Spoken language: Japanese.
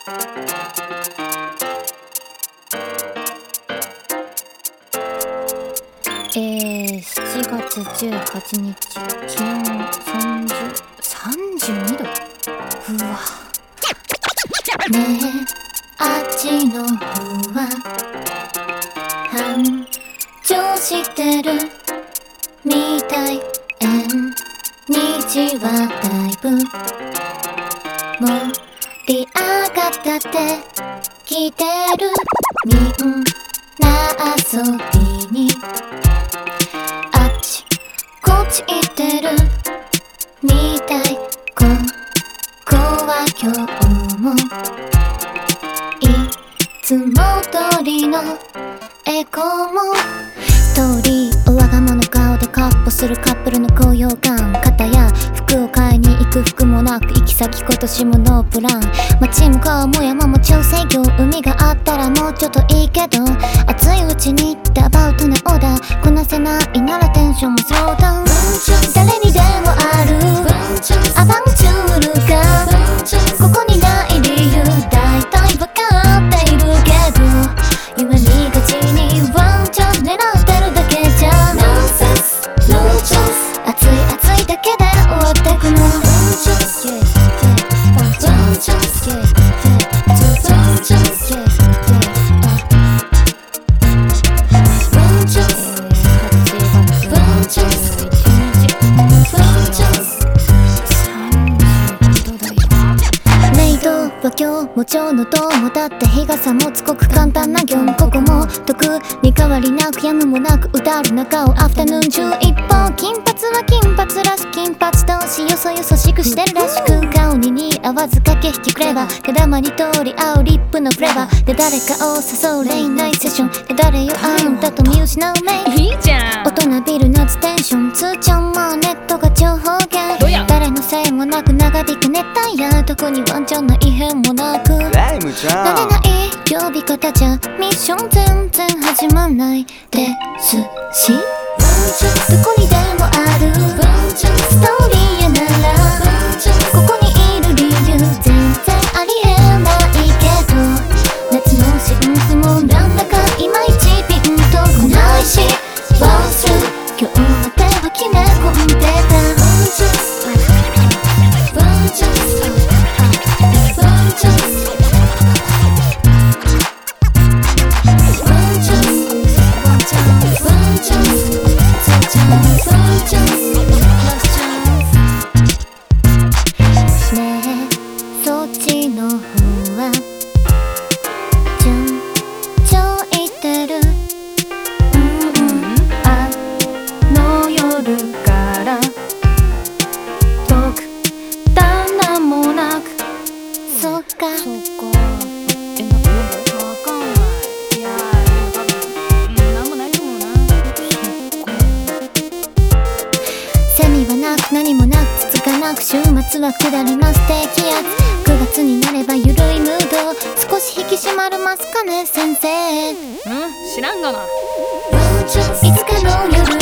7月18日気温32度。うわねえあっちの方は繁盛してるみたい。日はだいぶ盛り上がったって来てる。みんな遊びにあっちこっち行ってるみたい。ここは今日もいつも通りのエコーも通りおわがまの顔でカッポするカップルの高揚感。片や服を買いに行く服もなく行き先今年もノープラン。街向こうも山も調整業海があったらもうちょっといいけど熱いうちにダバウトなオーダーこなせないならテンションもスローダウン。誰にでもあるアバンチュールがここにない理由大体わかっているけど言われがちにワンチャン狙ってるだけじゃノンセンスノーチャンス熱い熱いだけで終わってくの。今日も今日のどうもだって日傘もすごく簡単な業務ここも特に変わりなくやむもなく歌る中をアフタヌーン中一方金髪は金髪らし金髪同士よそよそしくしてるらしく顔に似合わず駆け引きくれば手玉に通り合うリップのフレーバーで誰かを誘うレインナイセッションで誰よあんたと見失うメイいいじゃん。 大人ビル夏テンション通ちゃんまあネットが超方言誰のせいもなく長引く熱帯夜どこにワンチャンな異変もなくライムちゃん慣れない呼び方じゃミッション全然始まんないですしどこにでもあるストーリーやならここにいる理由全然ありえないけど夏のシンスもなんだかいまいちピンとこないしワンスルー今日までは決め込んでたそっちの方は順調いってるあの夜から特段なんもなくそっかなんかわかんない。いやー多分なんもないと思うな。 セミはなく何もなくつつかなく週末は下ります低気圧9月になればゆるいムード少し引き締まりますかね先生知らんがな。 いつかの夜